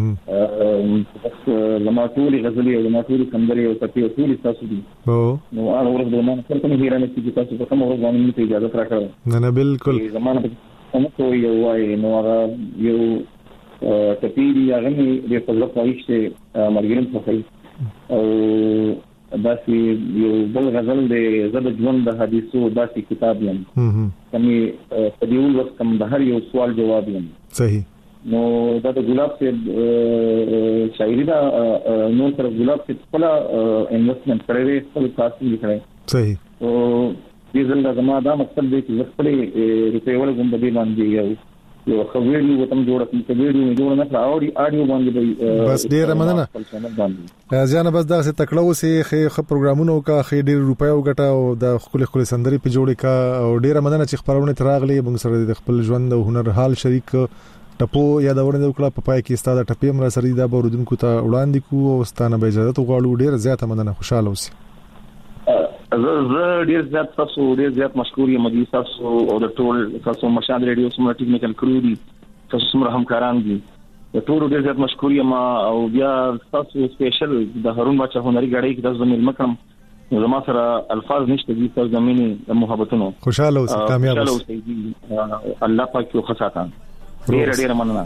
لما ټول غزلې او لما ټول کندري او کپی ټول تاسو دي نو هغه ورځ د ما څنګه نه هیرانه چې تاسو په کوم ورځ باندې ته اجازه راکړه. نه بالکل زمانه په یو وای نو هغه یو کپیری هغه د فضل پوښتې مرګرین صفای او داسې یو بل غزل د زړه ژوند د حدیثو داسې کتاب یم کمی په دې وخت کوم د هر یو سوال جواب یم. صحیح. نو دا د ګلاب سے شاعری دا نو تر ګلاب سے خپل انویسټمنټ کړی خپل تاسو لیکلی. صحیح. او دې ځل دا ما دا مقصد دی چې خپل روپے ول کوم د دې باندې یو خبرې وتم جوړه کوم ویډیو جوړ نه کړاوړي اډیو باندې بس ډیر مننه ځان بس دا څه تکړه وسی خې پروګرامونو کا خې ډیر روپیا وګټه او د خپل سندري په جوړې کا او ډیر مننه چې خبرونه تراغلي موږ سره د خپل ژوند او هنر حال شریک ټپو یا دا ورنه وکړه په پای کې ستاده ټپیم را سره دا بوردونکو ته وړاندې کو او ستانه به اجازه غواړو. ډیر زیاته مننه خوشاله اوسئ. زه ډیر زیات مشکور یم د تاسو او د ټول تاسو مشال ریډیو سمره ټیکنیکل کرو دي تاسو سمره همکاران دي د ټول ډیر زیات مشکور یم او بیا تاسو سپیشل د هارون بچا هنري غړي کې تاسو زميل مکرم زما سره الفاظ نشته دي تاسو زميني د محبتونو خوشاله اوسئ کامیاب اوسئ الله پاک یو خصاتان ډیر مننه.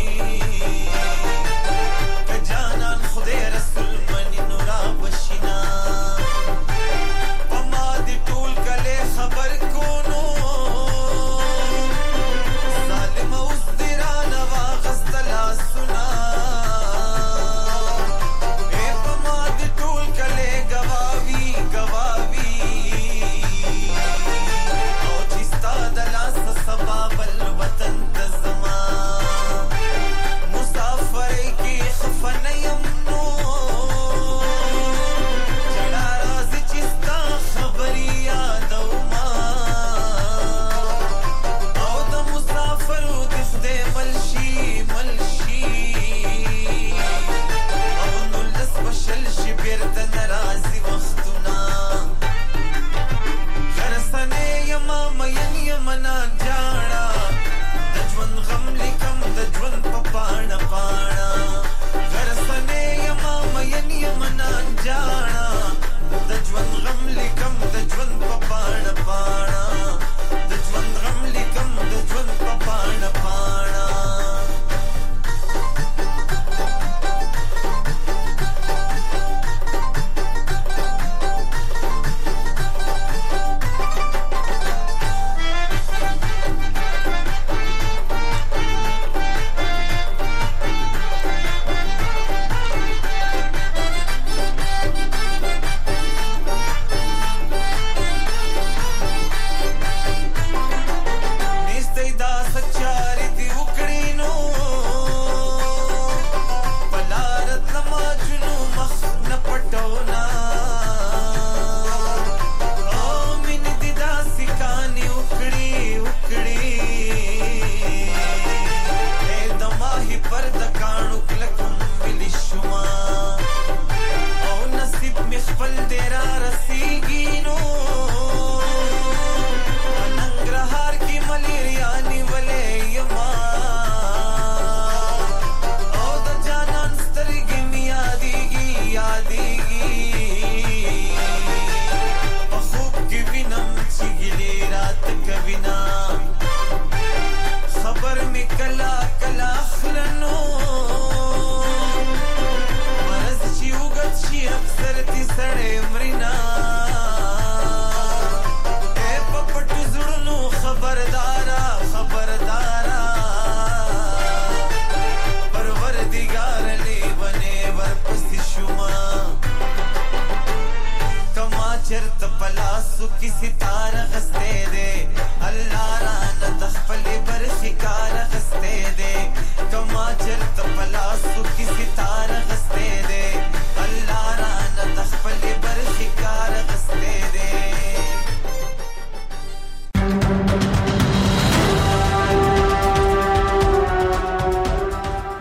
Rashina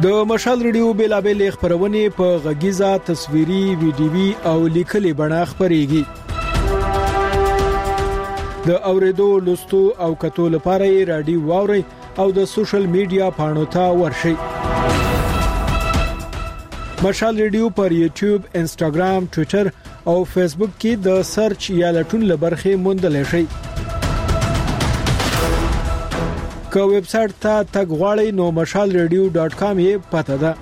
د مشال ریډیو بیلابل خبرونه په غږیزه تصویري ویډیوي او لیکلي بڼه خبريږي د اوریدو لوستو او کتو لپاره رادیو واوري او د سوشل میډیا پاڼو ته ورشي مشال ریډیو پر یوټیوب انستګرام ټوئیټر او فیسبوک کې د سرچ یا لټون لبرخه موندل شي که ویب سټ ته تګ غواړئ نو mashalradio.com یې پته ده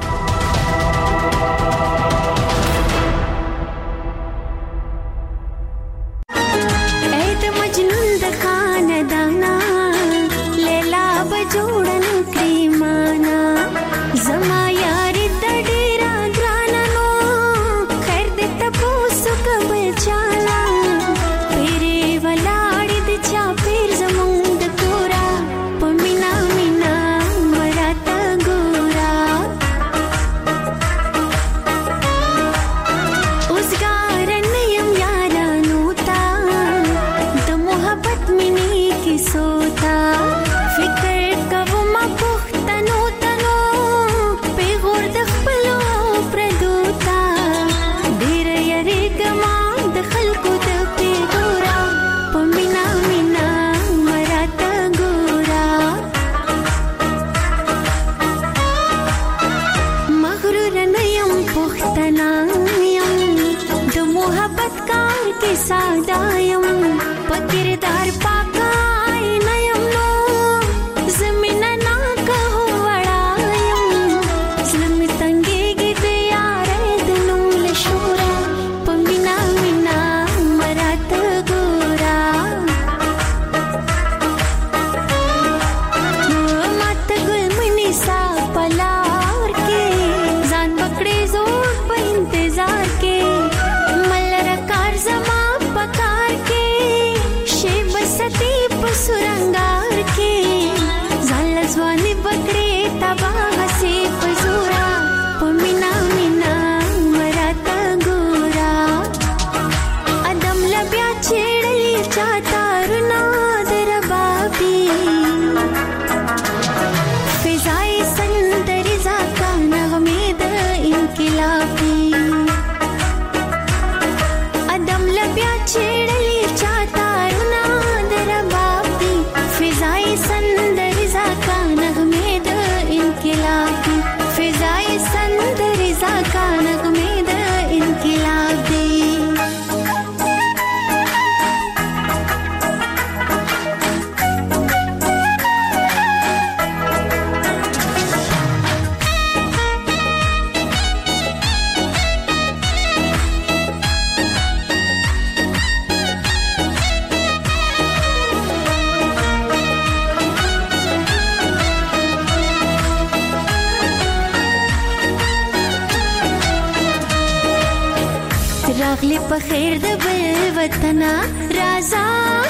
راغلی په خیر د بل وطن رازا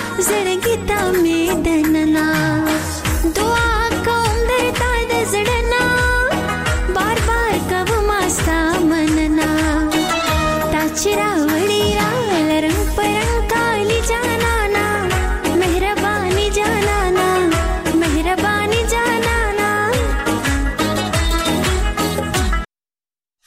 زړګی ته مې دننا دعا کوم درته د زړنا بار بار کوم استا مننا تا چیرې